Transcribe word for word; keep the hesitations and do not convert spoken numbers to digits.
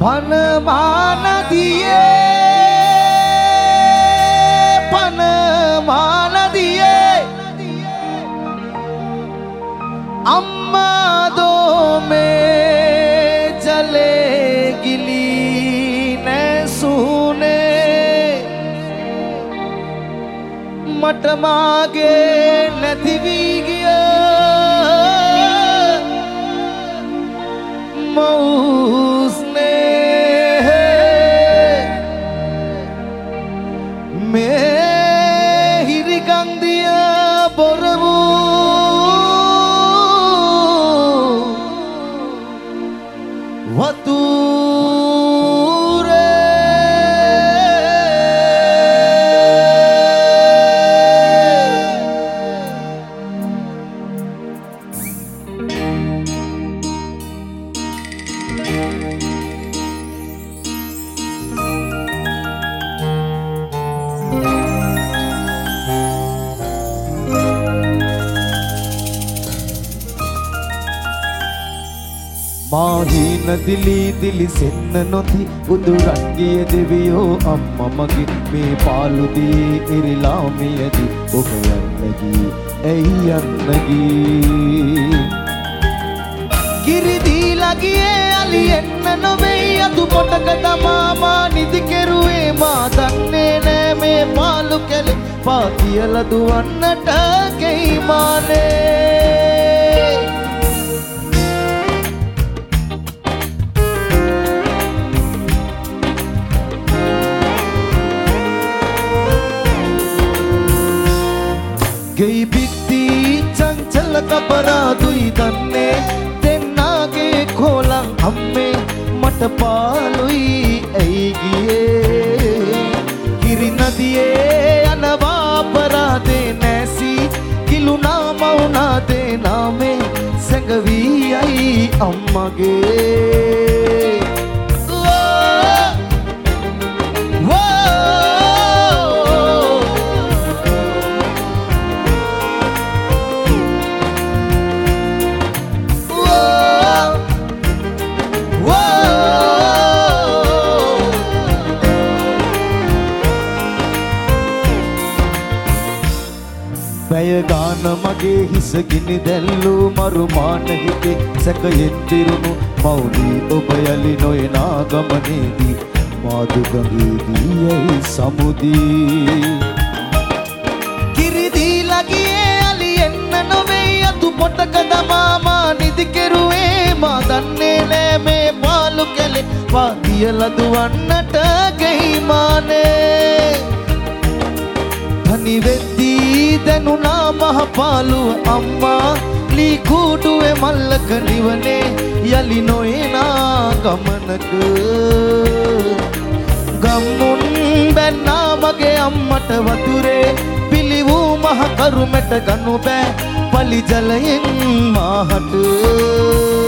පනමා නදියේ පනමා නදියේ අම්මා දෝමේ ජලේ ගිලී නැසුනේ මට මාගේ නැති වී ගිය මෞස්නේ මේ හිරිගන්දිය බොර වූ වතුරේ මාහින දිලි දිලි සෙන්න නොති උදුරන්ගේ දෙවියෝ අම්මා මගේ මේ පාළුදී ඉරිලා මියදී ඔබ යන්නගී ඇයි යන්නගී කිරිදී ලගියේ අලි එන්න නොවේ අතු පොටක දමාමා නිදි කෙරුවේ මා දන්නේ නෑ මේ පාළු කෙලේ පාතියල දුවන්නට ගෙයිමානේ ගෙයි පිත්ති චංචල කබරාදුයි දන්නේ දෙන්නාගේ කොලං අම්මේ මට පාළුයි ඇයි ගියේ කිරි නදියේ යනවා අපරාදේ නැසි කිලුනා මවුනා දේ නාමේ සැඟවී යයි අම්මගේ පැය ගාන මගේ හිස ගිනි දැල්ලූ මරුමාන හිතේ සැකයෙන් පිරුණු මෞලී ඔබ යලි නොයනා ගමනේදී මාදුගඟේදී යයි සමුදී කිරිදී ලගියේ අලි එන්න නොවේ අතු පොටක දමාමා නිදි කෙරුවේ මා දන්නේ නෑ මේ පාළු කෙලේ පාතියල දුවන්නට ගෙයිමානේ තනි වෙද්දී දැනුණා මහ පාළුව අම්මා ලී කුඩුවේ මල්ලක නිවනේ යලි නොයනා ගමනක ගම්මුන් බැන්නා මගේ අම්මට වතුරේ පිලි වූ මහ කරුමැට ගනු බෑ පලි ජලයෙන් මාහට